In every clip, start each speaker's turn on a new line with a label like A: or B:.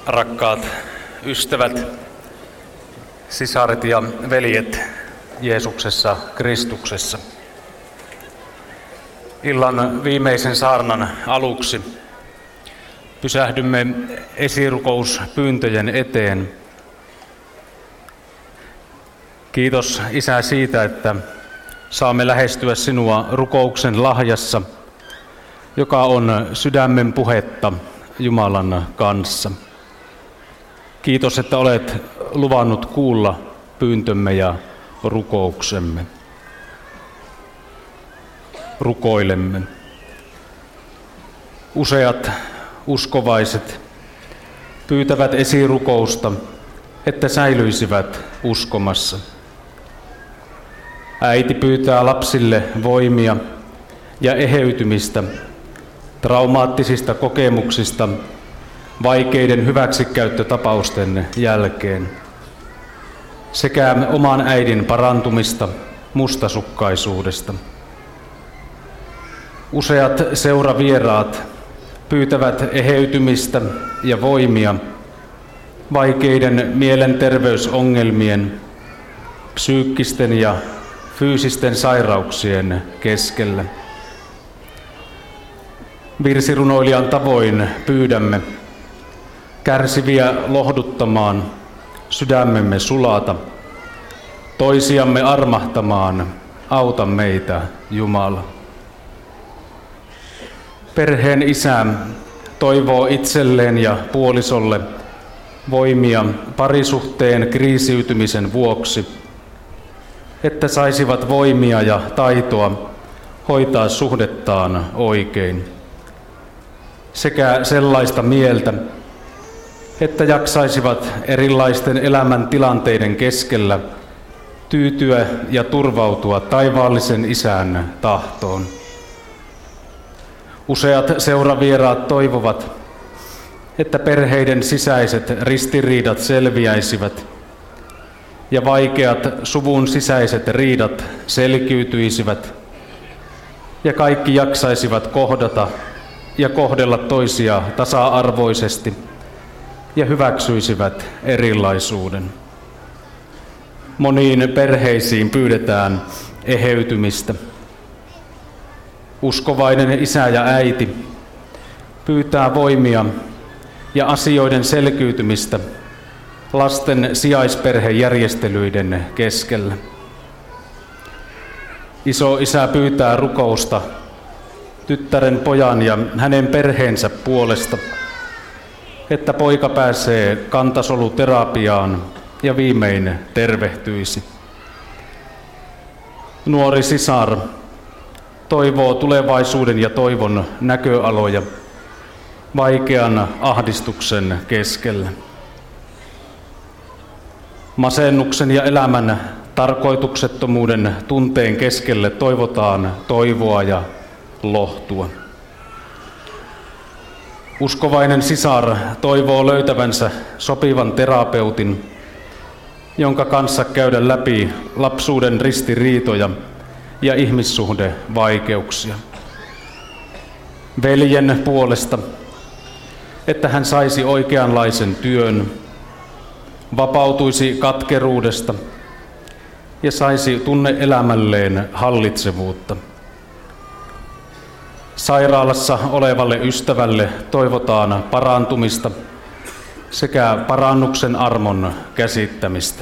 A: Rakkaat ystävät, sisaret ja veljet Jeesuksessa Kristuksessa. Illan viimeisen saarnan aluksi pysähdymme esirukouspyyntöjen eteen. Kiitos Isä siitä, että saamme lähestyä sinua rukouksen lahjassa, joka on sydämen puhetta Jumalan kanssa. Kiitos, että olet luvannut kuulla pyyntömme ja rukouksemme. Rukoilemme. Useat uskovaiset pyytävät esirukousta, että säilyisivät uskomassa. Äiti pyytää lapsille voimia ja eheytymistä traumaattisista kokemuksista vaikeiden hyväksikäyttötapausten jälkeen sekä oman äidin parantumista mustasukkaisuudesta. Useat seuravieraat pyytävät eheytymistä ja voimia vaikeiden mielenterveysongelmien, psyykkisten ja fyysisten sairauksien keskellä. Virsirunoilijan tavoin pyydämme kärsiviä lohduttamaan, sydämemme sulata, toisiamme armahtamaan, auta meitä, Jumala. Perheen isä toivoo itselleen ja puolisolle voimia parisuhteen kriisiytymisen vuoksi, että saisivat voimia ja taitoa hoitaa suhdettaan oikein, sekä sellaista mieltä, että jaksaisivat erilaisten elämäntilanteiden keskellä tyytyä ja turvautua taivaallisen Isän tahtoon. Useat seuravieraat toivovat, että perheiden sisäiset ristiriidat selviäisivät ja vaikeat suvun sisäiset riidat selkiytyisivät ja kaikki jaksaisivat kohdata ja kohdella toisia tasa-arvoisesti ja hyväksyisivät erilaisuuden. Moniin perheisiin pyydetään eheytymistä. Uskovainen isä ja äiti pyytää voimia ja asioiden selkiytymistä lasten sijaisperhejärjestelyiden keskellä. Iso isä pyytää rukousta tyttären pojan ja hänen perheensä puolesta, että poika pääsee kantasoluterapiaan ja viimein tervehtyisi. Nuori sisar toivoo tulevaisuuden ja toivon näköaloja vaikean ahdistuksen keskellä. Masennuksen ja elämän tarkoituksettomuuden tunteen keskelle toivotaan toivoa ja lohtua. Uskovainen sisar toivoo löytävänsä sopivan terapeutin, jonka kanssa käydä läpi lapsuuden ristiriitoja ja ihmissuhdevaikeuksia. Veljen puolesta, että hän saisi oikeanlaisen työn, vapautuisi katkeruudesta ja saisi tunne-elämälleen hallitsevuutta. Sairaalassa olevalle ystävälle toivotaan parantumista sekä parannuksen armon käsittämistä.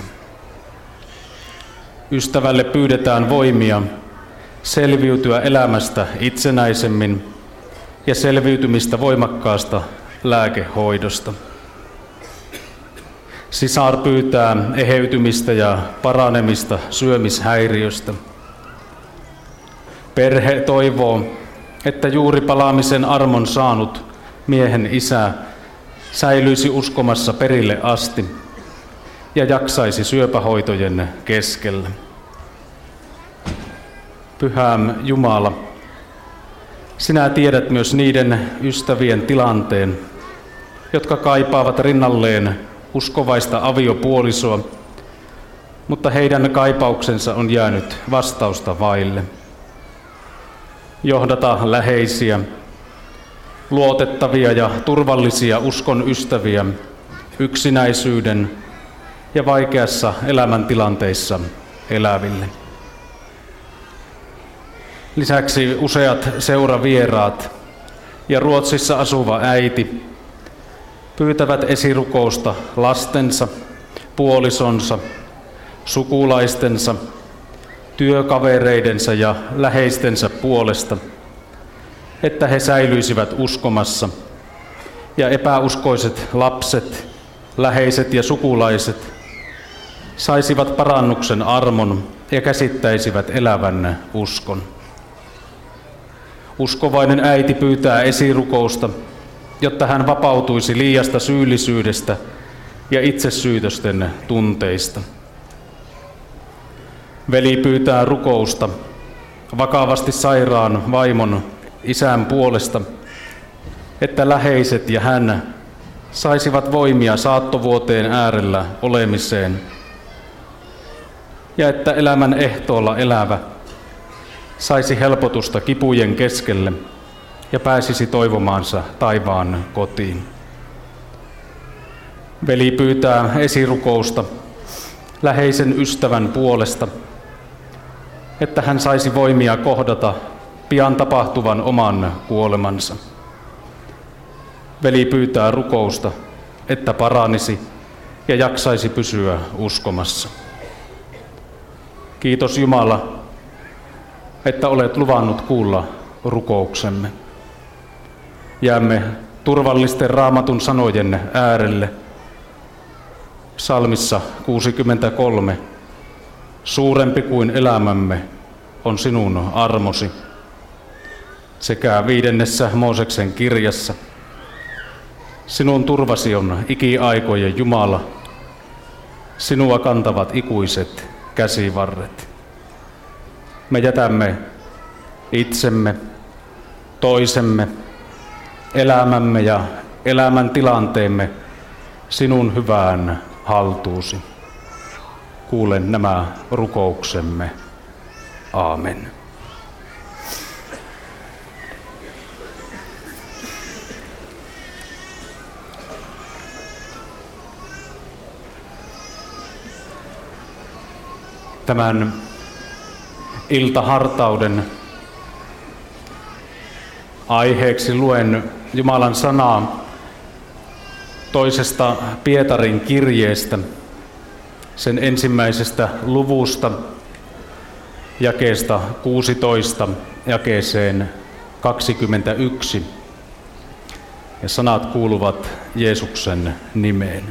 A: Ystävälle pyydetään voimia selviytyä elämästä itsenäisemmin ja selviytymistä voimakkaasta lääkehoidosta. Sisar pyytää eheytymistä ja paranemista syömishäiriöstä. Perhe toivoo, että juuri palaamisen armon saanut miehen isä säilyisi uskomassa perille asti ja jaksaisi syöpähoitojen keskellä. Pyhä Jumala, sinä tiedät myös niiden ystävien tilanteen, jotka kaipaavat rinnalleen uskovaista aviopuolisoa, mutta heidän kaipauksensa on jäänyt vastausta vaille. Johdata läheisiä, luotettavia ja turvallisia uskon ystäviä yksinäisyyden ja vaikeassa elämäntilanteissa eläville. Lisäksi useat seuravieraat ja Ruotsissa asuva äiti pyytävät esirukousta lastensa, puolisonsa, sukulaistensa, työkavereidensa ja läheistensä puolesta, että he säilyisivät uskomassa ja epäuskoiset lapset, läheiset ja sukulaiset saisivat parannuksen armon ja käsittäisivät elävän uskon. Uskovainen äiti pyytää esirukousta, jotta hän vapautuisi liiasta syyllisyydestä ja itsesyytösten tunteista. Veli pyytää rukousta vakavasti sairaan vaimon isän puolesta, että läheiset ja hän saisivat voimia saattovuoteen äärellä olemiseen ja että elämän ehtoolla elävä saisi helpotusta kipujen keskelle ja pääsisi toivomaansa taivaan kotiin. Veli pyytää esirukousta läheisen ystävän puolesta, että hän saisi voimia kohdata pian tapahtuvan oman kuolemansa. Veli pyytää rukousta, että paranisi ja jaksaisi pysyä uskomassa. Kiitos Jumala, että olet luvannut kuulla rukouksemme. Jäämme turvallisten Raamatun sanojen äärelle. Psalmissa 63. Suurempi kuin elämämme on sinun armosi. Sekä 5. Mooseksen kirjassa. Sinun turvasi on ikiaikojen Jumala. Sinua kantavat ikuiset käsivarret. Me jätämme itsemme, toisemme, elämämme ja elämäntilanteemme sinun hyvään haltuusi. Kuulen nämä rukouksemme. Aamen. Tämän iltahartauden aiheeksi luen Jumalan sanaa toisesta Pietarin kirjeestä, sen ensimmäisestä luvusta, jakeesta 16 jakeeseen 21. Ja sanat kuuluvat Jeesuksen nimeen.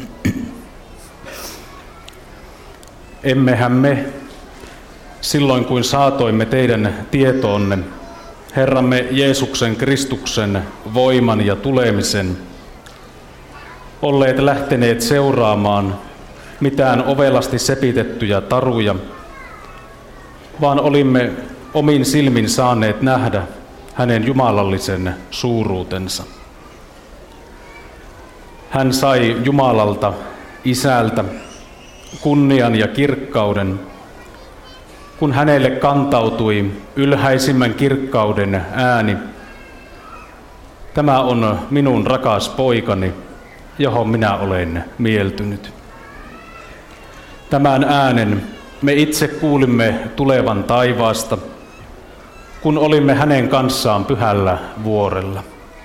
A: Emmehän me, silloin kuin saatoimme teidän tietoonne Herramme Jeesuksen Kristuksen voiman ja tulemisen, olleet lähteneet seuraamaan mitään ovelasti sepitettyjä taruja, vaan olimme omin silmin saaneet nähdä hänen jumalallisen suuruutensa. Hän sai Jumalalta, Isältä, kunnian ja kirkkauden, kun hänelle kantautui ylhäisimmän kirkkauden ääni. Tämä on minun rakas poikani, johon minä olen mieltynyt. Tämän äänen me itse kuulimme tulevan taivaasta, kun olimme hänen kanssaan pyhällä vuorella.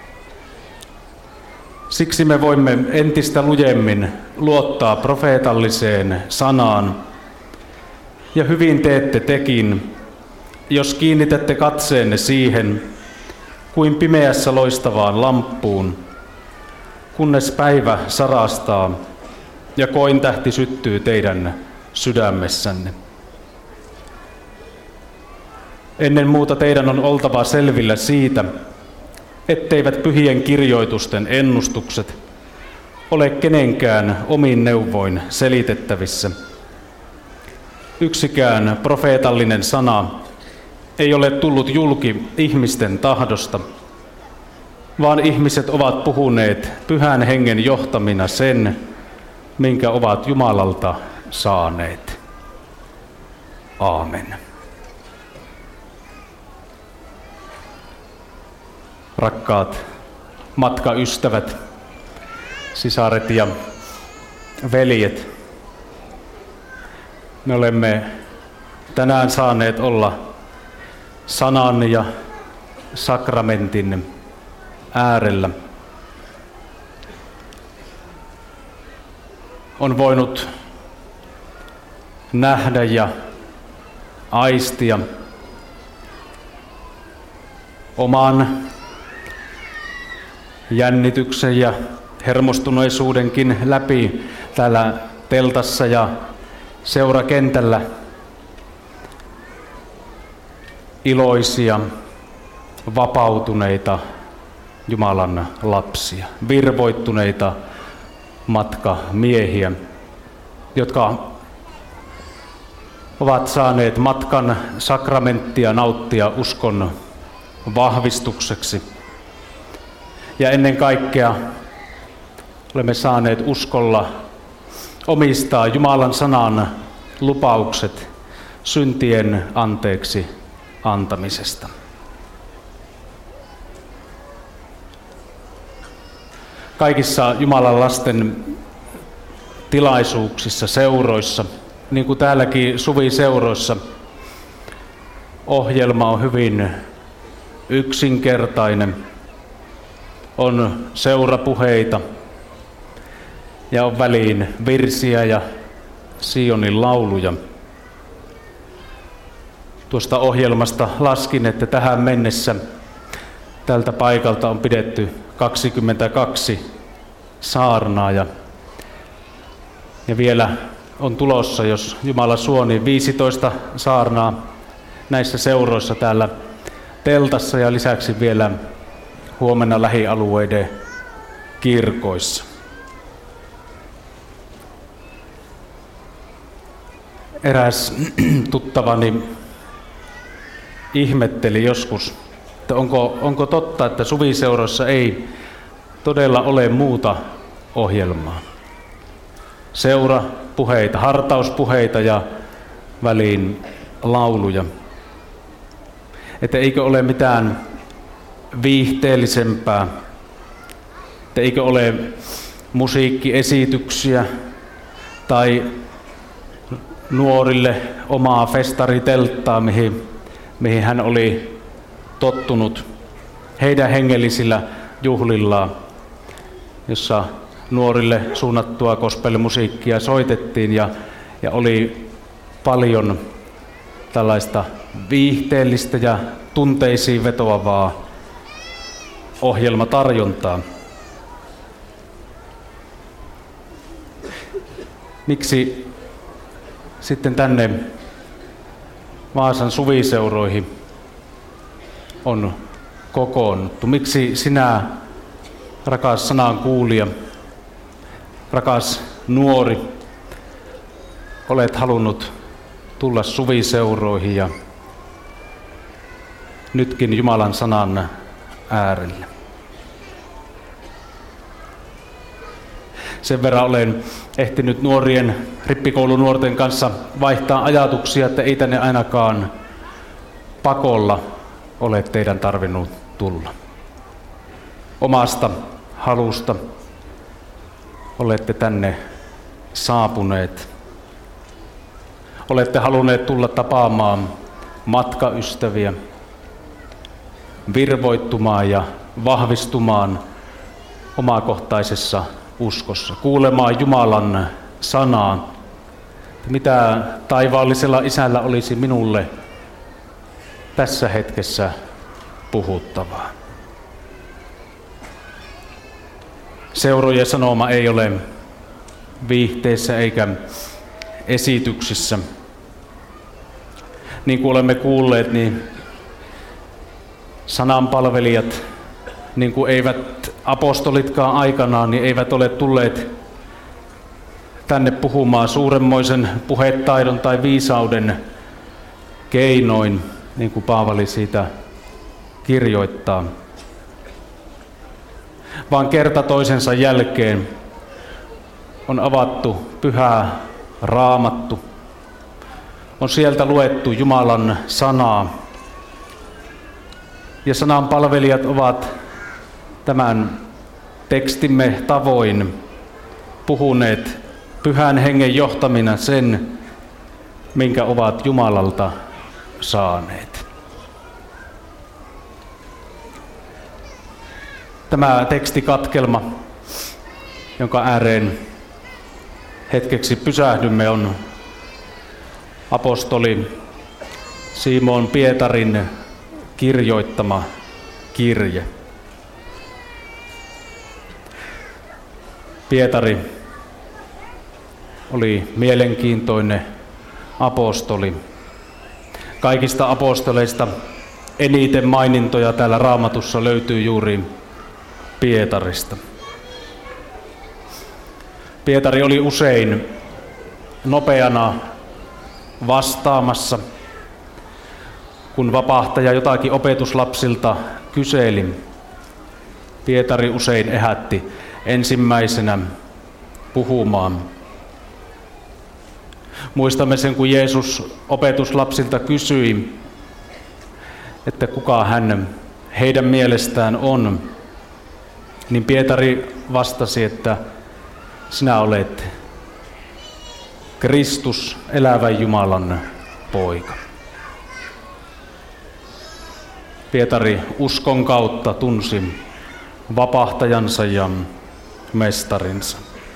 A: Siksi me voimme entistä lujemmin luottaa profeetalliseen sanaan, ja hyvin teette tekin, jos kiinnitätte katseenne siihen, kuin pimeässä loistavaan lamppuun, kunnes päivä sarastaa ja kointähti syttyy teidän sydämessänne. Ennen muuta teidän on oltava selvillä siitä, etteivät pyhien kirjoitusten ennustukset ole kenenkään omin neuvoin selitettävissä. Yksikään profeetallinen sana ei ole tullut julki ihmisten tahdosta, vaan ihmiset ovat puhuneet Pyhän Hengen johtamina sen, minkä ovat Jumalalta saaneet. Aamen. Rakkaat matkaystävät, sisaret ja veljet. Me olemme tänään saaneet olla sanan ja sakramentin äärellä. On voinut nähdä ja aistia oman jännityksen ja hermostuneisuudenkin läpi täällä teltassa ja seurakentällä iloisia, vapautuneita Jumalan lapsia, virvoittuneita matkamiehiä, jotka ovat saaneet matkan sakramenttia nauttia uskon vahvistukseksi. Ja ennen kaikkea olemme saaneet uskolla omistaa Jumalan sanan lupaukset syntien anteeksi antamisesta. Kaikissa Jumalan lasten tilaisuuksissa, seuroissa, niin kuin täälläkin suviseuroissa, ohjelma on hyvin yksinkertainen. On seurapuheita ja on väliin virsiä ja Sionin lauluja. Tuosta ohjelmasta laskin, että tähän mennessä tältä paikalta on pidetty 22 saarnaa ja vielä on tulossa, jos Jumala suo, niin 15 saarnaa näissä seuroissa täällä teltassa ja lisäksi vielä huomenna lähialueiden kirkoissa. Eräs tuttavani ihmetteli joskus, että onko totta, että suviseuroissa ei todella ole muuta ohjelmaa. Seurapuheita, hartauspuheita ja väliin lauluja. Että eikö ole mitään viihteellisempää, että eikö ole musiikkiesityksiä tai nuorille omaa festaritelttaa, mihin hän oli tottunut heidän hengellisillä juhlillaan, jossa nuorille suunnattua gospelmusiikkia soitettiin ja oli paljon tällaista viihteellistä ja tunteisiin vetoavaa ohjelmatarjontaa. Miksi sitten tänne Vaasan suviseuroihin on kokoonnuttu? Miksi sinä, rakas sanan kuulija, rakas nuori, olet halunnut tulla suviseuroihin ja nytkin Jumalan sanan äärelle? Sen verran olen ehtinyt nuorien rippikoulunuorten kanssa vaihtaa ajatuksia, että ei tänne ainakaan pakolla ole teidän tarvinnut tulla. Omasta halusta olette tänne saapuneet. Olette halunneet tulla tapaamaan matkaystäviä, virvoittumaan ja vahvistumaan omakohtaisessa uskossa, kuulemaan Jumalan sanaa, mitä taivaallisella Isällä olisi minulle tässä hetkessä puhuttavaa. Seurojen sanoma ei ole viihteessä eikä esityksissä. Niin kuin olemme kuulleet, niin sananpalvelijat, niin kuin eivät apostolitkaan aikanaan, niin eivät ole tulleet tänne puhumaan suuremmoisen puhetaidon tai viisauden keinoin, niin kuin Paavali siitä kirjoittaa. Vaan kerta toisensa jälkeen on avattu pyhä Raamattu. On sieltä luettu Jumalan sanaa. Ja sanan palvelijat ovat tämän tekstimme tavoin puhuneet Pyhän Hengen johtamina sen, minkä ovat Jumalalta saaneet. Tämä tekstikatkelma, jonka ääreen hetkeksi pysähdymme, on apostoli Simon Pietarin kirjoittama kirje. Pietari oli mielenkiintoinen apostoli. Kaikista apostoleista eniten mainintoja täällä Raamatussa löytyy juuri Pietarista. Pietari oli usein nopeana vastaamassa, kun vapahtaja jotakin opetuslapsilta kyseli. Pietari usein ehätti ensimmäisenä puhumaan. Muistamme sen, kun Jeesus opetuslapsilta kysyi, että kuka hän heidän mielestään on, niin Pietari vastasi, että sinä olet Kristus, elävän Jumalan poika. Pietari uskon kautta tunsi vapahtajansa ja mestarinsa.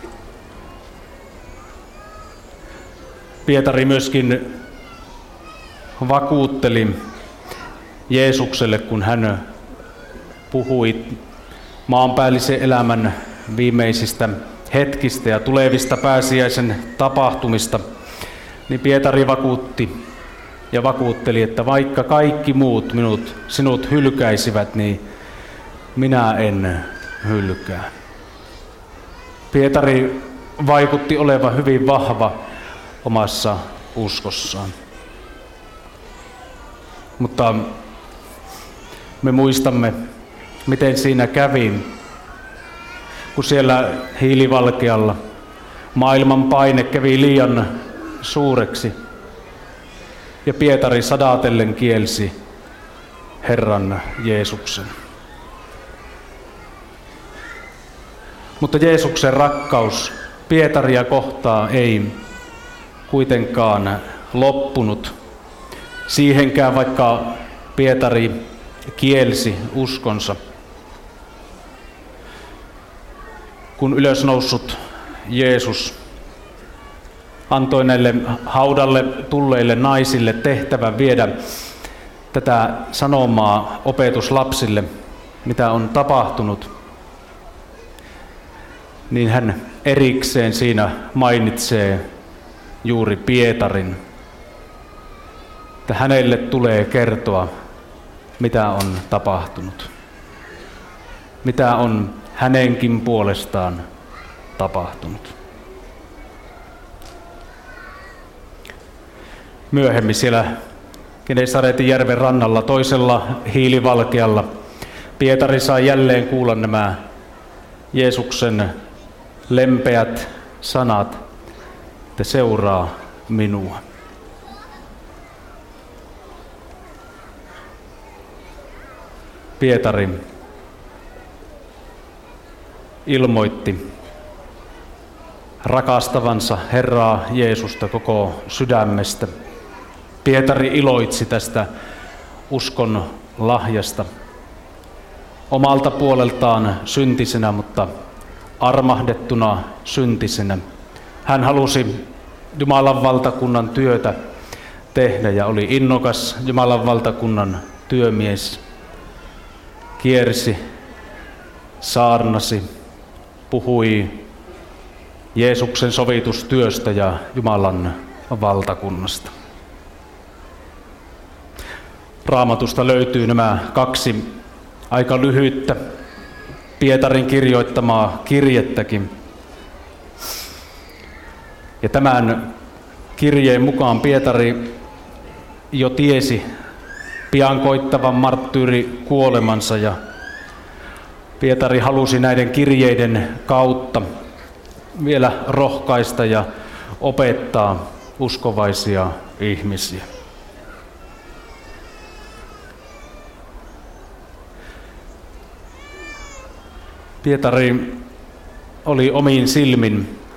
A: Pietari myöskin vakuutteli Jeesukselle, kun hän puhui maanpäällisen elämän viimeisistä hetkistä ja tulevista pääsiäisen tapahtumista, niin Pietari vakuutti ja vakuutteli, että vaikka kaikki muut sinut hylkäisivät, niin minä en hylkää. Pietari vaikutti olevan hyvin vahva omassa uskossaan. Mutta me muistamme, miten siinä kävi, kun siellä hiilivalkealla maailman paine kävi liian suureksi ja Pietari sadatellen kielsi Herran Jeesuksen. Mutta Jeesuksen rakkaus Pietaria kohtaan ei kuitenkaan loppunut siihenkään, vaikka Pietari kielsi uskonsa. Kun ylösnoussut Jeesus antoi näille haudalle tulleille naisille tehtävän viedä tätä sanomaa opetuslapsille, mitä on tapahtunut, niin hän erikseen siinä mainitsee juuri Pietarin, että hänelle tulee kertoa, mitä on tapahtunut, mitä on hänenkin puolestaan tapahtunut. Myöhemmin siellä Genesaretin järven rannalla toisella hiilivalkealla Pietari sai jälleen kuulla nämä Jeesuksen lempeät sanat, että seuraa minua. Pietari ilmoitti rakastavansa Herraa Jeesusta koko sydämestä. Pietari iloitsi tästä uskon lahjasta omalta puoleltaan syntisenä, mutta armahdettuna syntisenä. Hän halusi Jumalan valtakunnan työtä tehdä ja oli innokas Jumalan valtakunnan työmies. Kiersi, saarnasi, puhui Jeesuksen sovitustyöstä ja Jumalan valtakunnasta. Raamatusta löytyy nämä kaksi aika lyhyttä Pietarin kirjoittamaa kirjettäkin. Ja tämän kirjeen mukaan Pietari jo tiesi pian koittavan marttyyrikuolemansa ja Pietari halusi näiden kirjeiden kautta vielä rohkaista ja opettaa uskovaisia ihmisiä. Pietari oli omin silmin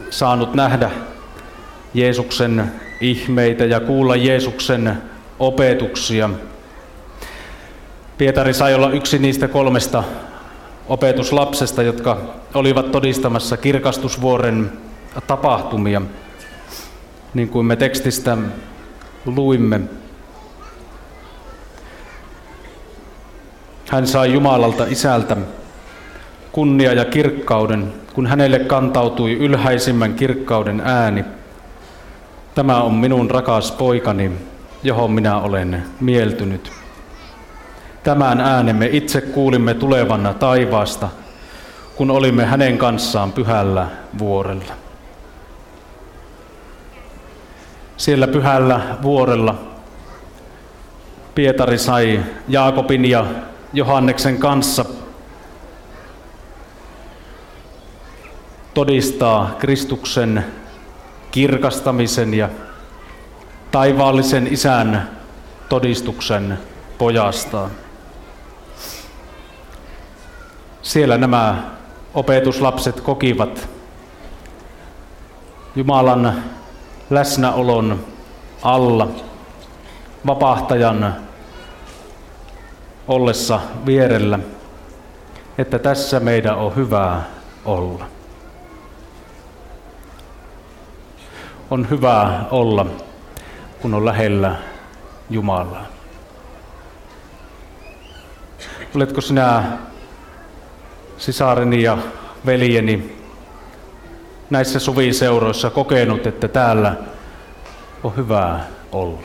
A: saanut nähdä Jeesuksen ihmeitä ja kuulla Jeesuksen opetuksia. Pietari sai olla yksi niistä 3 opetuslapsesta, jotka olivat todistamassa kirkastusvuoren tapahtumia, niin kuin me tekstistä luimme. Hän sai Jumalalta Isältä kunnia ja kirkkauden, kun hänelle kantautui ylhäisimmän kirkkauden ääni. Tämä on minun rakas poikani, johon minä olen mieltynyt. Tämän äänen me itse kuulimme tulevanna taivaasta, kun olimme hänen kanssaan pyhällä vuorella. Siellä pyhällä vuorella Pietari sai Jaakobin ja Johanneksen kanssa todistaa Kristuksen kirkastamisen ja taivaallisen Isän todistuksen pojastaan. Siellä nämä opetuslapset kokivat Jumalan läsnäolon alla, vapahtajan ollessa vierellä, että tässä meidän on hyvä olla. On hyvä olla, kun on lähellä Jumalaa. Oletko sinä, sisareni ja veljeni, näissä suviseuroissa kokenut, että täällä on hyvä olla?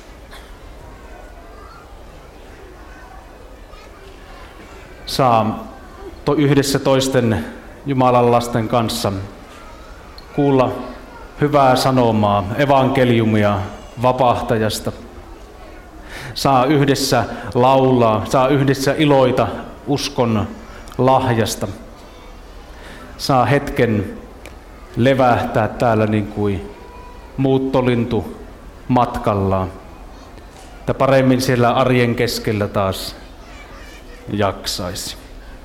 A: Saa yhdessä toisten Jumalan lasten kanssa kuulla hyvää sanomaa, evankeliumia vapahtajasta. Saa yhdessä laulaa, saa yhdessä iloita uskon lahjasta. Saa hetken levähtää täällä niin kuin muuttolintu matkallaan. Että paremmin siellä arjen keskellä taas jaksaisi.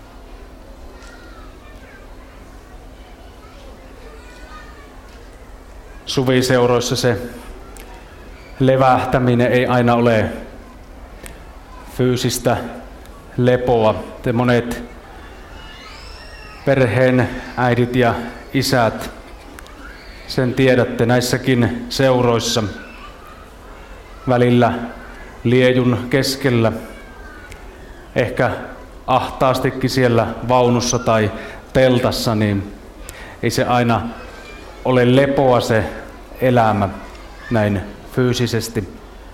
A: Suviseuroissa se levähtäminen ei aina ole fyysistä lepoa. Te monet perheen äidit ja isät sen tiedätte näissäkin seuroissa. Välillä liejun keskellä, ehkä ahtaastikin siellä vaunussa tai teltassa, niin ei se aina ole lepoa se elämä näin fyysisesti.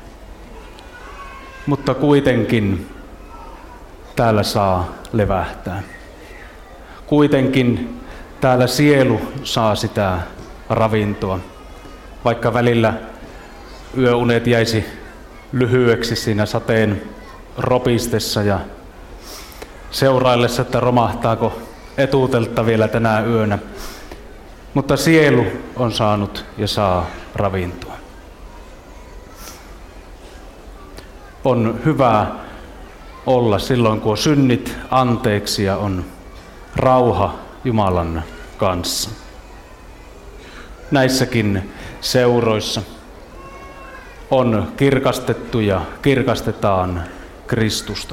A: Mutta kuitenkin täällä saa levähtää. Kuitenkin täällä sielu saa sitä ravintoa, vaikka välillä yöunet jäisi lyhyeksi siinä sateen ropistessa ja seuraillessa, että romahtaako etuutelta vielä tänä yönä. Mutta sielu on saanut ja saa ravintoa. On hyvä olla silloin, kun on synnit anteeksi ja on rauha Jumalan kanssa. Näissäkin seuroissa on kirkastettu ja kirkastetaan Kristusta.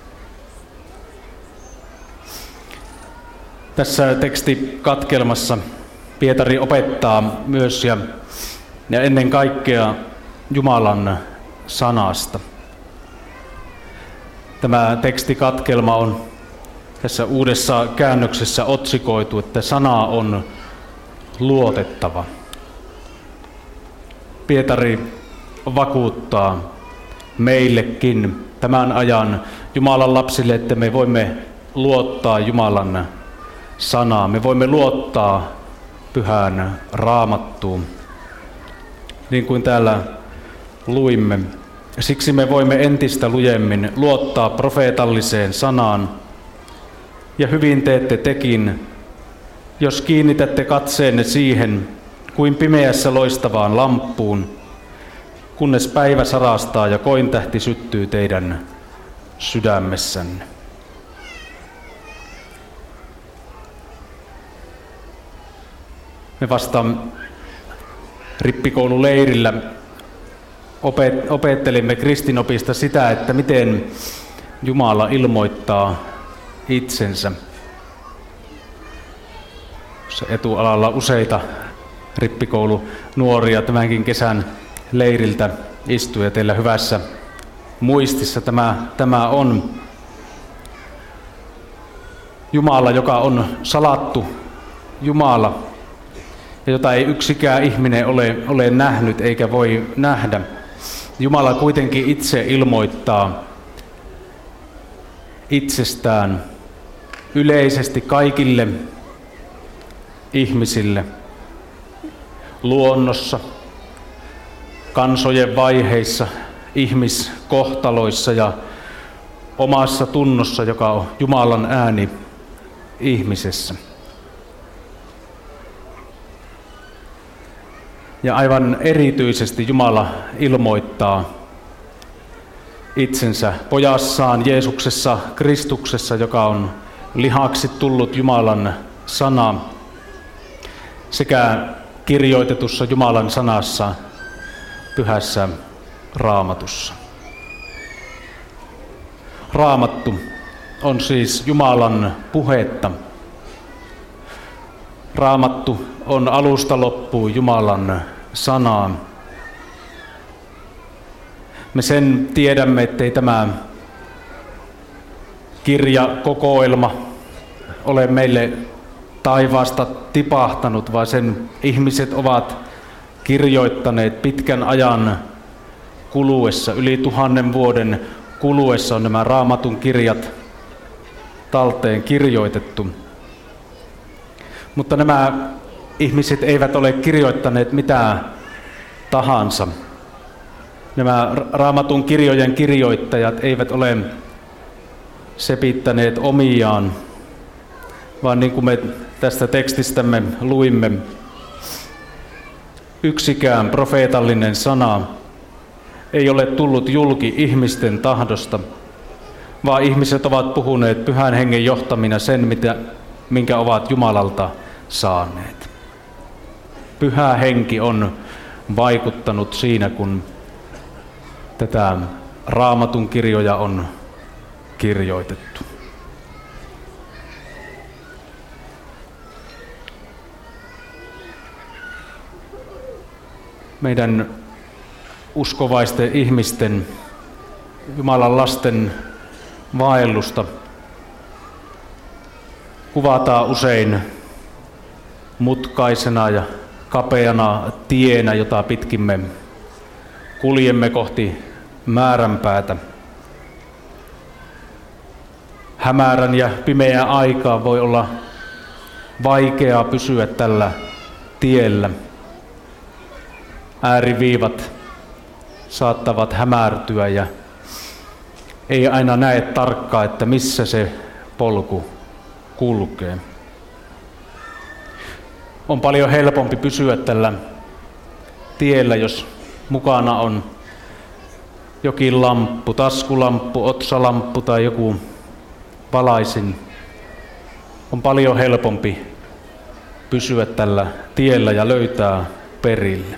A: Tässä tekstikatkelmassa Pietari opettaa myös ja ennen kaikkea Jumalan sanasta. Tämä tekstikatkelma on tässä uudessa käännöksessä otsikoitu, että sana on luotettava. Pietari vakuuttaa meillekin tämän ajan Jumalan lapsille, että me voimme luottaa Jumalan sanaan. Me voimme luottaa pyhään Raamattuun, niin kuin täällä luimme. Siksi me voimme entistä lujemmin luottaa profeetalliseen sanaan. Ja hyvin teette tekin, jos kiinnitätte katseenne siihen, kuin pimeässä loistavaan lamppuun, kunnes päivä sarastaa ja kointähti syttyy teidän sydämessänne. Me vasta rippikoululeirillä opettelimme kristinopista sitä, että miten Jumala ilmoittaa itsensä. Se etualalla useita rippikoulunuoria tämänkin kesän leiriltä istuu ja teillä hyvässä muistissa tämä on Jumala, joka on salattu Jumala, ja jota ei yksikään ihminen ole nähnyt eikä voi nähdä. Jumala kuitenkin itse ilmoittaa itsestään yleisesti kaikille ihmisille luonnossa, kansojen vaiheissa, ihmiskohtaloissa ja omassa tunnossa, joka on Jumalan ääni ihmisessä. Ja aivan erityisesti Jumala ilmoittaa itsensä pojassaan Jeesuksessa Kristuksessa, joka on lihaksi tullut Jumalan sana, sekä kirjoitetussa Jumalan sanassa Pyhässä Raamatussa. Raamattu on siis Jumalan puhetta. Raamattu on alusta loppuun Jumalan sanaa. Me sen tiedämme, ettei tämä kirjakokoelma ole meille taivaasta tipahtanut, vaan sen ihmiset ovat kirjoittaneet pitkän ajan kuluessa, yli 1000 vuoden kuluessa on nämä Raamatun kirjat talteen kirjoitettu. Mutta nämä ihmiset eivät ole kirjoittaneet mitään tahansa. Nämä Raamatun kirjojen kirjoittajat eivät ole sepittäneet omiaan, vaan niin kuin me tästä tekstistämme luimme, yksikään profeetallinen sana ei ole tullut julki ihmisten tahdosta, vaan ihmiset ovat puhuneet Pyhän Hengen johtamina sen, minkä ovat Jumalalta saaneet. Pyhä Henki on vaikuttanut siinä, kun tätä Raamatun kirjoja on kirjoitettu. Meidän uskovaisten ihmisten, Jumalan lasten vaellusta kuvataan usein mutkaisena ja kapeana tienä, jota pitkin me kuljemme kohti määränpäätä. Hämärän ja pimeän aikaan voi olla vaikeaa pysyä tällä tiellä. Ääriviivat saattavat hämärtyä ja ei aina näe tarkkaan, että missä se polku kulkee. On paljon helpompi pysyä tällä tiellä, jos mukana on jokin lamppu, taskulamppu, otsalamppu tai joku valaisin. On paljon helpompi pysyä tällä tiellä ja löytää perille.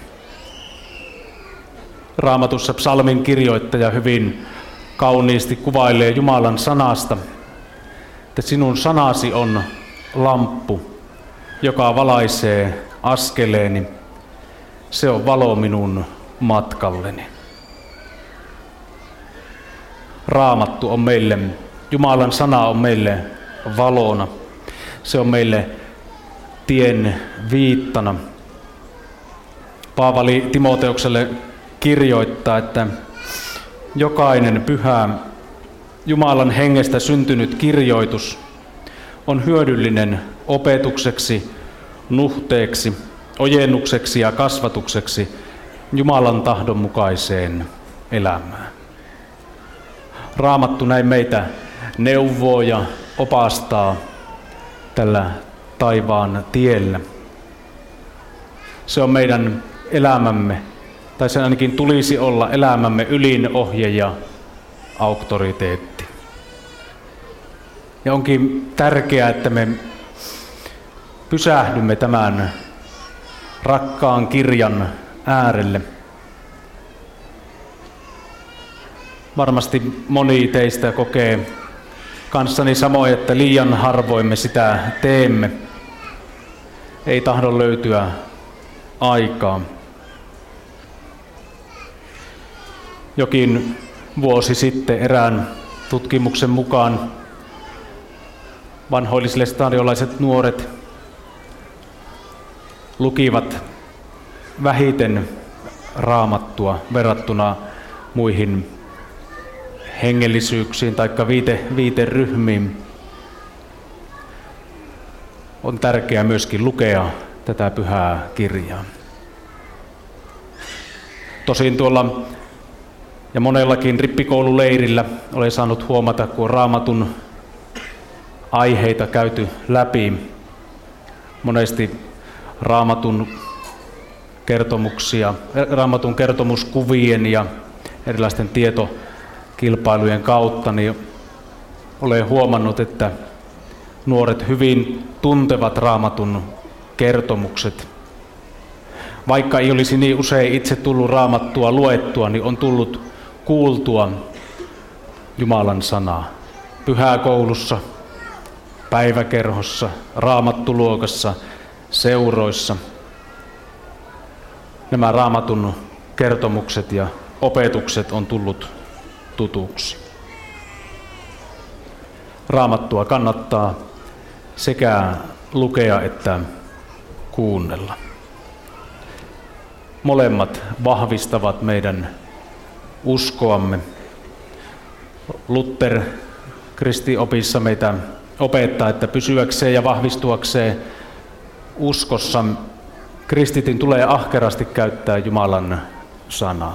A: Raamatussa psalmin kirjoittaja hyvin kauniisti kuvailee Jumalan sanasta, että sinun sanasi on lamppu, joka valaisee askeleeni. Se on valo minun matkalleni. Raamattu on meille, Jumalan sana on meille valona. Se on meille tien viittana. Paavali Timoteukselle kirjoittaa, että jokainen pyhä Jumalan hengestä syntynyt kirjoitus on hyödyllinen opetukseksi, nuhteeksi, ojennukseksi ja kasvatukseksi Jumalan tahdon mukaiseen elämään. Raamattu näin meitä neuvoo ja opastaa tällä taivaan tiellä. Se on meidän elämämme, tai sen ainakin tulisi olla elämämme ylin ohje ja auktoriteetti. Ja onkin tärkeää, että me pysähdymme tämän rakkaan kirjan äärelle. Varmasti moni teistä kokee kanssani samoin, että liian harvoin me sitä teemme. Ei tahdo löytyä aikaa. Jokin vuosi sitten erään tutkimuksen mukaan vanhoillislestadiolaiset nuoret lukivat vähiten raamattua verrattuna muihin hengellisyyksiin tai viiteryhmiin. On tärkeää myöskin lukea tätä pyhää kirjaa. Tosin tuolla ja monellakin rippikoululeirillä olen saanut huomata, kun on Raamatun aiheita käyty läpi. Monesti Raamatun kertomuksia, Raamatun kertomuskuvien ja erilaisten tietokilpailujen kautta, niin olen huomannut, että nuoret hyvin tuntevat Raamatun kertomukset. Vaikka ei olisi niin usein itse tullut Raamattua luettua, niin on tullut kuultua Jumalan sanaa. Pyhäkoulussa, päiväkerhossa, raamattuluokassa, seuroissa. Nämä Raamatun kertomukset ja opetukset on tullut tutuksi. Raamattua kannattaa sekä lukea että kuunnella. Molemmat vahvistavat meidän uskoamme. Luther kristiopissa meitä opettaa, että pysyäkseen ja vahvistuakseen uskossa kristitin tulee ahkerasti käyttää Jumalan sanaa.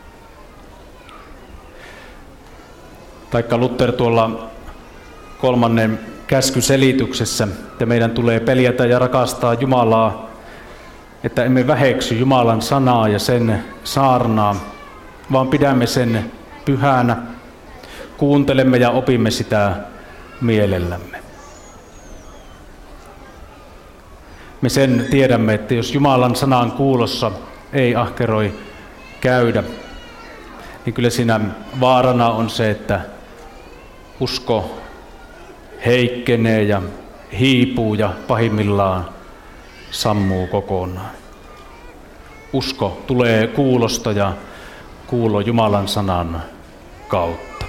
A: Taikka Luther tuolla 3. käskyselityksessä, että meidän tulee peljätä ja rakastaa Jumalaa, että emme väheksy Jumalan sanaa ja sen saarnaa, vaan pidämme sen pyhänä, kuuntelemme ja opimme sitä mielellämme. Me sen tiedämme, että jos Jumalan sanan kuulossa ei ahkeroi käydä, niin kyllä siinä vaarana on se, että usko heikkenee ja hiipuu ja pahimmillaan sammuu kokonaan. Usko tulee kuulosta ja kuulo Jumalan sanan kautta.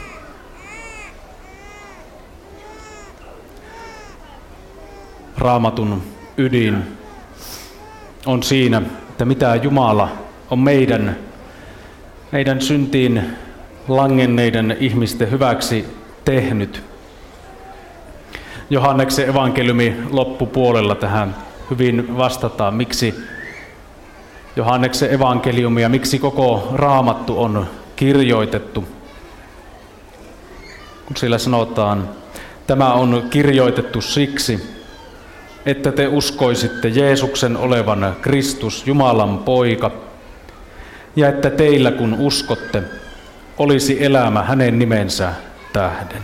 A: Raamatun ydin on siinä, että mitä Jumala on meidän syntiin langenneiden ihmisten hyväksi tehnyt. Johanneksen evankeliumi loppupuolella tähän hyvin vastataan, miksi Johanneksen evankeliumi ja miksi koko Raamattu on kirjoitettu. Kun sillä sanotaan, tämä on kirjoitettu siksi, että te uskoisitte Jeesuksen olevan Kristus, Jumalan poika, ja että teillä kun uskotte, olisi elämä hänen nimensä tähden.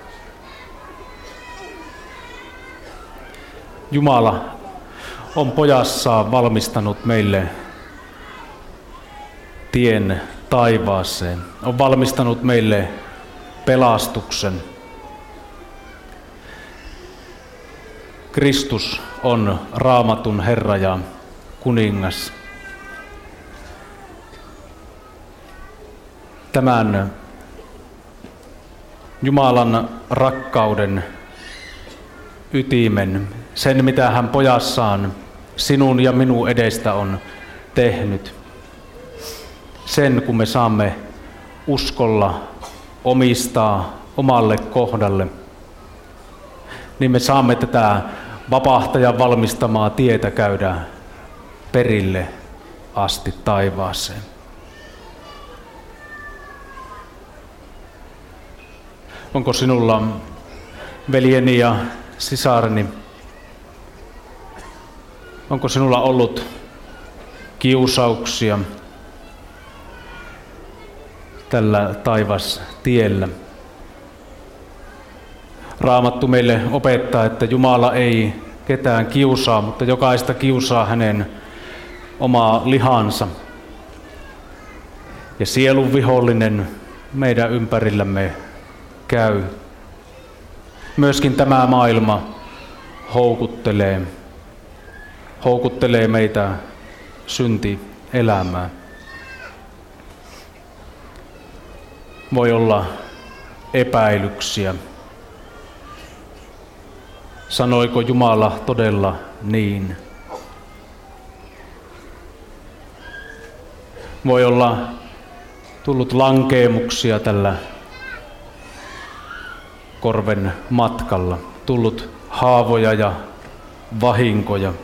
A: Jumala on pojassaan valmistanut meille tien taivaaseen, on valmistanut meille pelastuksen. Kristus on Raamatun Herra ja kuningas. Tämän Jumalan rakkauden ytimen, sen mitä hän pojassaan sinun ja minun edestä on tehnyt, sen kun me saamme uskolla omistaa omalle kohdalle, niin me saamme tätä vapahtajan valmistamaa tietä käydä perille asti taivaaseen. Onko sinulla, veljeni ja sisareni, onko sinulla ollut kiusauksia tällä taivastiellä? Raamattu meille opettaa, että Jumala ei ketään kiusaa, mutta jokaista kiusaa hänen omaa lihansa. Ja sielun vihollinen meidän ympärillämme käy. Myöskin tämä maailma houkuttelee meitä syntielämään. Voi olla epäilyksiä. Sanoiko Jumala todella niin? Voi olla tullut lankeemuksia tällä korven matkalla, tullut haavoja ja vahinkoja.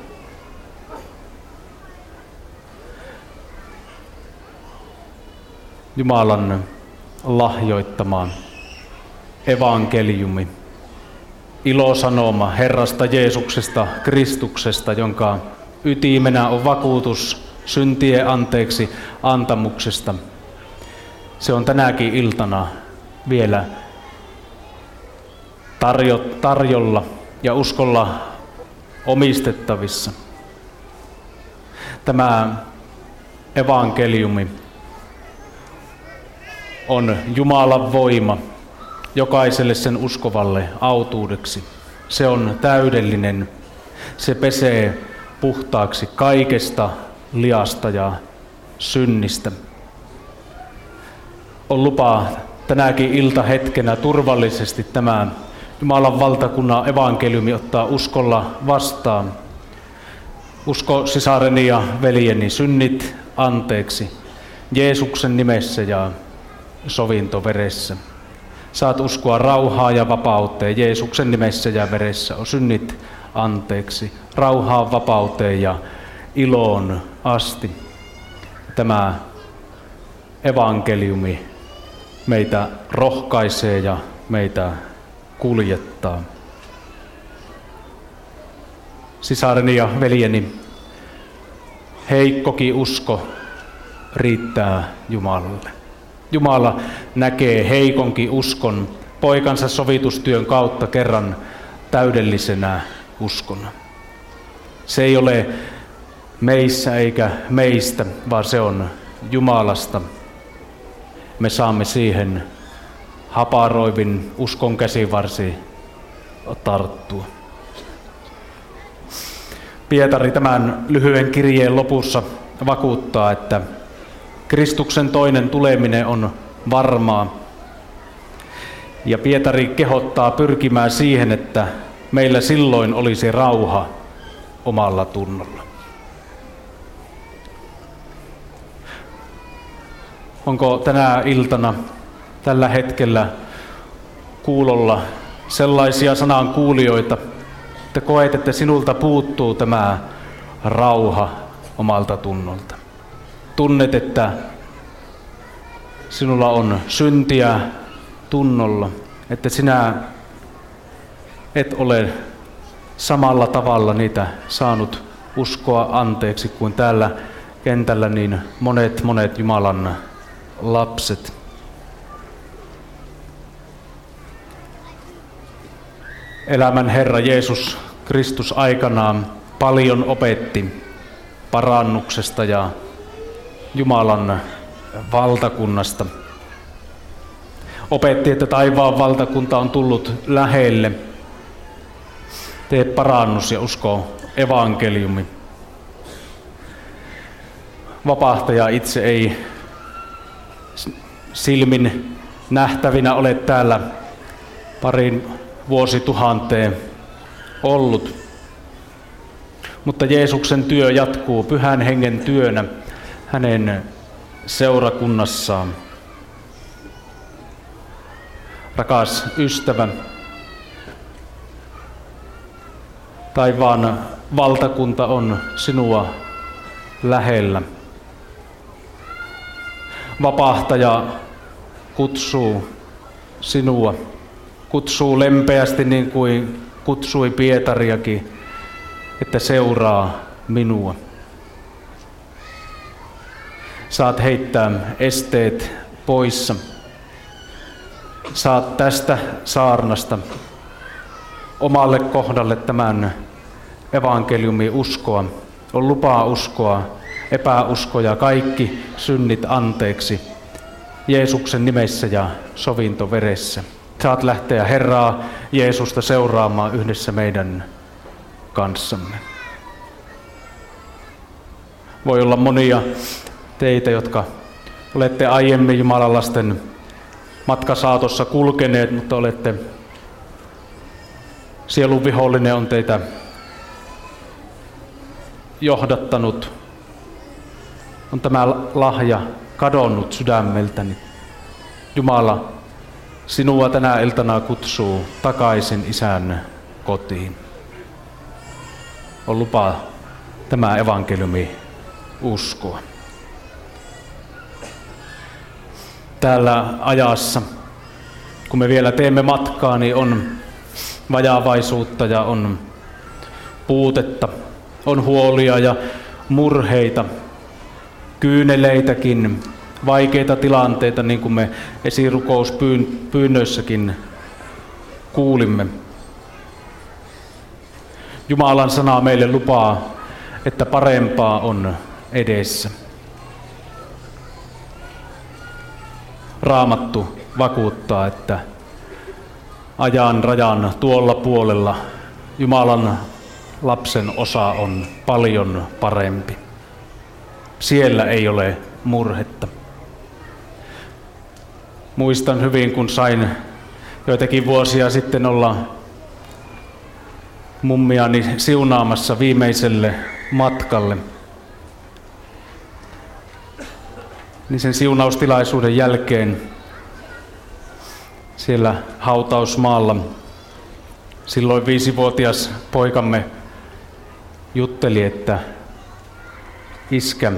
A: Jumalan lahjoittama evankeliumi, ilosanoma Herrasta Jeesuksesta Kristuksesta, jonka ytimenä on vakuutus syntien anteeksi antamuksesta. Se on tänäkin iltana vielä tarjolla ja uskolla omistettavissa. Tämä evankeliumi on Jumalan voima jokaiselle sen uskovalle autuudeksi. Se on täydellinen. Se pesee puhtaaksi kaikesta liasta ja synnistä. On lupa tänäkin iltahetkenä turvallisesti tämä Jumalan valtakunnan evankeliumi ottaa uskolla vastaan. Usko sisareni ja veljeni synnit anteeksi Jeesuksen nimessä ja sovintoveressä. Saat uskoa rauhaa ja vapauteen Jeesuksen nimessä ja veressä on synnit anteeksi. Rauhaan, vapauteen ja iloon asti. Tämä evankeliumi meitä rohkaisee ja meitä kuljettaa. Sisareni ja veljeni, heikkokin usko riittää Jumalalle. Jumala näkee heikonkin uskon poikansa sovitustyön kautta kerran täydellisenä uskona. Se ei ole meissä eikä meistä, vaan se on Jumalasta. Me saamme siihen haparoivin uskon käsivarsi tarttua. Pietari tämän lyhyen kirjeen lopussa vakuuttaa, että Kristuksen toinen tuleminen on varmaa. Ja Pietari kehottaa pyrkimään siihen, että meillä silloin olisi rauha omalla tunnolla. Onko tänä iltana, tällä hetkellä kuulolla sellaisia sanan kuulijoita, että koet, että sinulta puuttuu tämä rauha omalta tunnolta? Tunnet, että sinulla on syntiä tunnolla, että sinä et ole samalla tavalla niitä saanut uskoa anteeksi kuin täällä kentällä niin monet Jumalan lapset. Elämän Herra Jeesus Kristus aikanaan paljon opetti parannuksesta ja Jumalan valtakunnasta. Opetti, että taivaan valtakunta on tullut lähelle. Tee parannus ja usko evankeliumi. Vapahtaja itse ei silmin nähtävinä ole täällä parin vuosituhanteen ollut. Mutta Jeesuksen työ jatkuu Pyhän Hengen työnä hänen seurakunnassaan. Rakas ystävä, taivaan valtakunta on sinua lähellä. Vapahtaja kutsuu sinua, kutsuu lempeästi niin kuin kutsui Pietariakin, että seuraa minua. Saat heittää esteet poissa. Saat tästä saarnasta omalle kohdalle tämän evankeliumin uskoa. On lupaa uskoa epäusko ja kaikki synnit anteeksi Jeesuksen nimessä ja sovintoveressä. Saat lähteä Herraa Jeesusta seuraamaan yhdessä meidän kanssamme. Voi olla monia teitä, jotka olette aiemmin Jumalan lasten matkasaatossa kulkeneet, mutta olette sielun vihollinen on teitä johdattanut. On tämä lahja kadonnut sydämeltäni. Jumala sinua tänä iltana kutsuu takaisin Isän kotiin. On lupa tämä evankeliumi uskoa. Täällä ajassa, kun me vielä teemme matkaa, niin on vajavaisuutta ja on puutetta, on huolia ja murheita, kyyneleitäkin, vaikeita tilanteita, niin kuin me esirukouspyynnöissäkin kuulimme. Jumalan sana meille lupaa, että parempaa on edessä. Raamattu vakuuttaa, että ajan rajan tuolla puolella Jumalan lapsen osa on paljon parempi. Siellä ei ole murhetta. Muistan hyvin, kun sain joitakin vuosia sitten olla mummiani siunaamassa viimeiselle matkalle. Niin sen siunaustilaisuuden jälkeen siellä hautausmaalla silloin 5-vuotias poikamme jutteli, että iskä,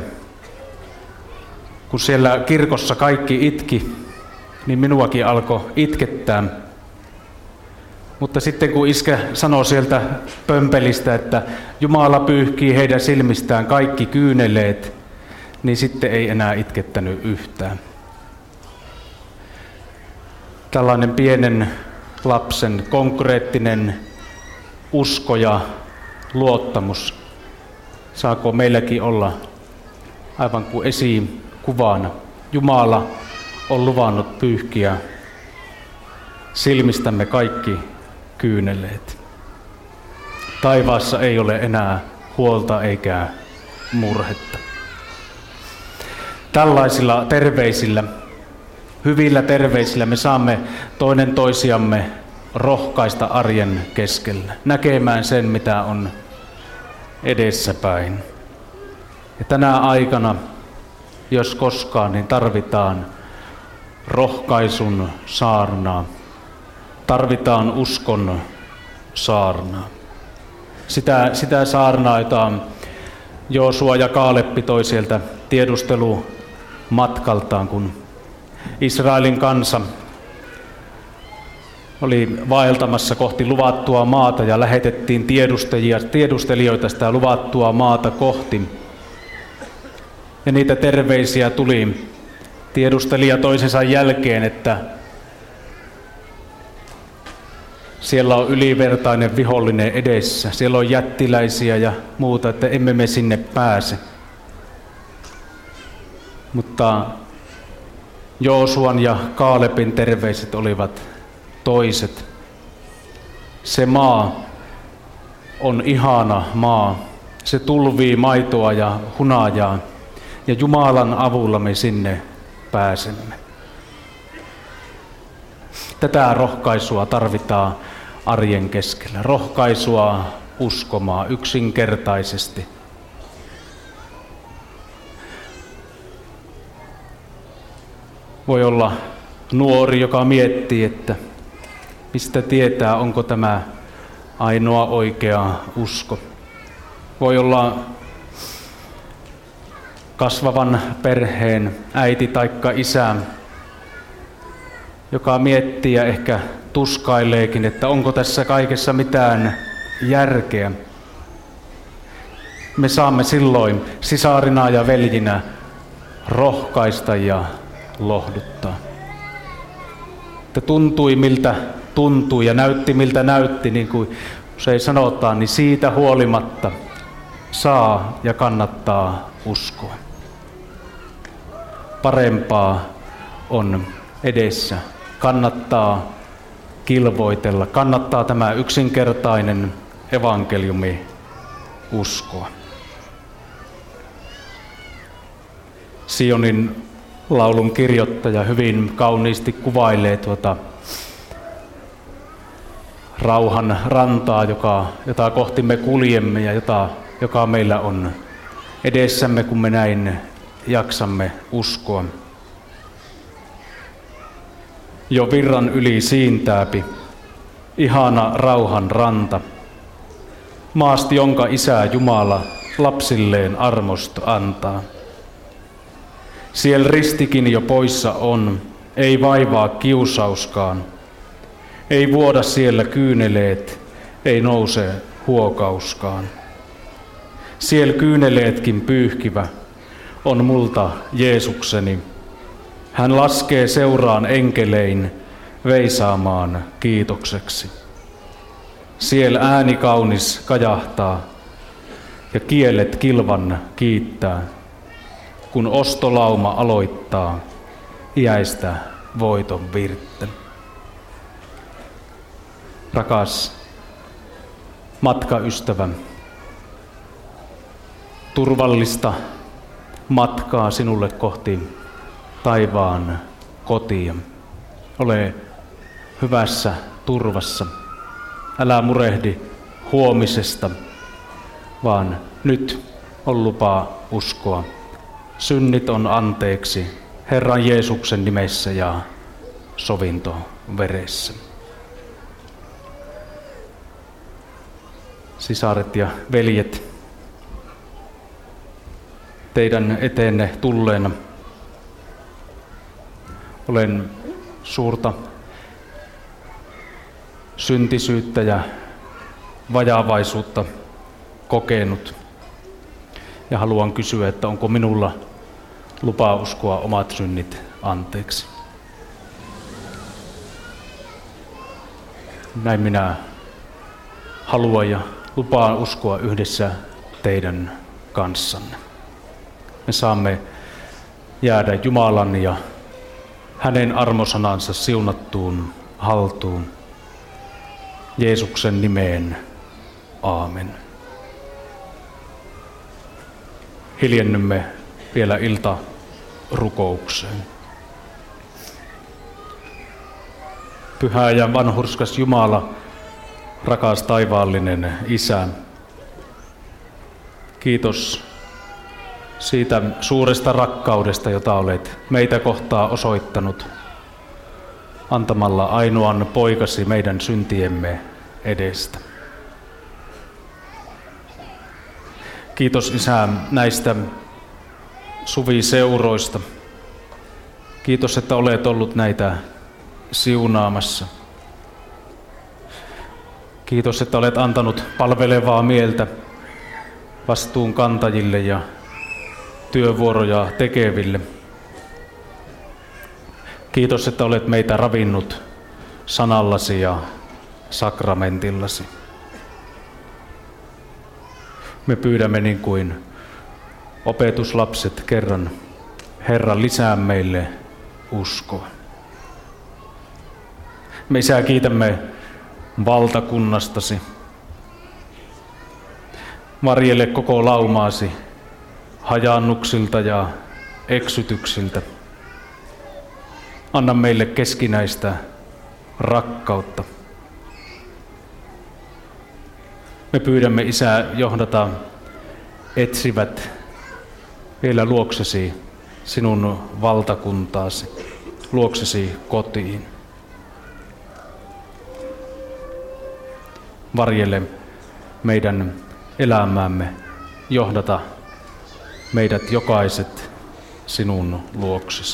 A: kun siellä kirkossa kaikki itki, niin minuakin alkoi itkettää. Mutta sitten kun iskä sanoi sieltä pömpelistä, että Jumala pyyhkii heidän silmistään kaikki kyyneleet, niin sitten ei enää itkettänyt yhtään. Tällainen pienen lapsen konkreettinen usko ja luottamus saako meilläkin olla aivan kuin esikuvana. Jumala on luvannut pyyhkiä silmistämme kaikki kyyneleet. Taivaassa ei ole enää huolta eikä murhetta. Tällaisilla terveisillä, hyvillä terveisillä me saamme toinen toisiamme rohkaista arjen keskellä, näkemään sen, mitä on edessäpäin. Ja tänä aikana, jos koskaan, niin tarvitaan rohkaisun saarnaa. Tarvitaan uskon saarnaa. Sitä saarnaa, jota Joosua ja Kaaleppi toi sieltä tiedustelumatkaltaan, kun Israelin kansa oli vaeltamassa kohti luvattua maata ja lähetettiin tiedustelijoita sitä luvattua maata kohti. Ja niitä terveisiä tuli tiedustelija toisensa jälkeen, että siellä on ylivertainen vihollinen edessä, siellä on jättiläisiä ja muuta, että emme me sinne pääse. Mutta Joosuan ja Kaalepin terveiset olivat toiset. Se maa on ihana maa. Se tulvii maitoa ja hunajaa. Ja Jumalan avulla me sinne pääsemme. Tätä rohkaisua tarvitaan arjen keskellä. Rohkaisua uskomaan yksinkertaisesti. Voi olla nuori, joka miettii, että mistä tietää, onko tämä ainoa oikea usko. Voi olla kasvavan perheen äiti taikka isä, joka miettii ja ehkä tuskaileekin, että onko tässä kaikessa mitään järkeä. Me saamme silloin sisarina ja veljinä rohkaista ja lohduttaa. Että tuntui miltä tuntui ja näytti miltä näytti, niin kuin usein sanotaan, niin siitä huolimatta saa ja kannattaa uskoa. Parempaa on edessä. Kannattaa kilvoitella. Kannattaa tämä yksinkertainen evankeliumi uskoa. Sionin laulun kirjoittaja hyvin kauniisti kuvailee rauhan rantaa, jota kohti me kuljemme ja joka meillä on edessämme, kun me näin jaksamme uskoa. Jo virran yli siintääpi ihana rauhan ranta, maasti jonka Isä Jumala lapsilleen armosta antaa. Siellä ristikin jo poissa on, ei vaivaa kiusauskaan. Ei vuoda siellä kyyneleet, ei nouse huokauskaan. Siellä kyyneleetkin pyyhkivä on multa Jeesukseni. Hän laskee seuraan enkelein veisaamaan kiitokseksi. Siellä ääni kaunis kajahtaa ja kielet kilvan kiittää, kun ostolauma aloittaa iäistä voiton virttä. Rakas matkaystävä, turvallista matkaa sinulle kohti taivaan kotia. Ole hyvässä turvassa. Älä murehdi huomisesta, vaan nyt on lupa uskoa. Synnit on anteeksi Herran Jeesuksen nimessä ja sovinto veressä. Sisaret ja veljet, teidän eteenne tulleena olen suurta syntisyyttä ja vajaavaisuutta kokenut ja haluan kysyä, että onko minulla lupa uskoa omat synnit anteeksi. Näin minä haluan ja lupaan uskoa yhdessä teidän kanssanne. Me saamme jäädä Jumalan ja hänen armosanansa siunattuun haltuun. Jeesuksen nimeen. Aamen. Hiljennymme vielä iltarukoukseen. Pyhä ja vanhurskas Jumala, rakas taivaallinen Isä, kiitos siitä suuresta rakkaudesta, jota olet meitä kohtaan osoittanut antamalla ainoan poikasi meidän syntiemme edestä. Kiitos Isä näistä suviseuroista. Kiitos, että olet ollut näitä siunaamassa. Kiitos, että olet antanut palvelevaa mieltä vastuunkantajille ja työvuoroja tekeville. Kiitos, että olet meitä ravinnut sanallasi ja sakramentillasi. Me pyydämme niin kuin opetuslapset kerran, Herra, lisää meille uskoa. Me Isä kiitämme valtakunnastasi. Varjele koko laumaasi hajannuksilta ja eksytyksiltä. Anna meille keskinäistä rakkautta. Me pyydämme Isä johdata etsivät vielä luoksesi sinun valtakuntaasi, luoksesi kotiin. Varjele meidän elämäämme, johdata meidät jokaiset sinun luoksesi.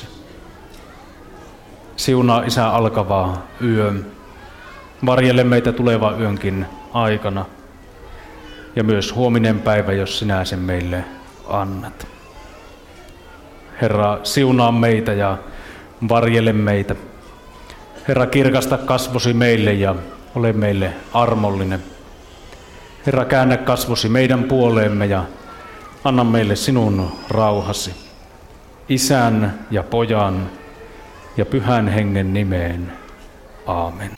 A: Siunaa Isä alkavaa yö, varjele meitä tulevan yönkin aikana ja myös huominen päivä, jos sinä sen meille annat. Herra, siunaa meitä ja varjele meitä. Herra, kirkasta kasvosi meille ja ole meille armollinen. Herra, käännä kasvosi meidän puoleemme ja anna meille sinun rauhasi. Isän ja Pojan ja Pyhän Hengen nimeen. Aamen.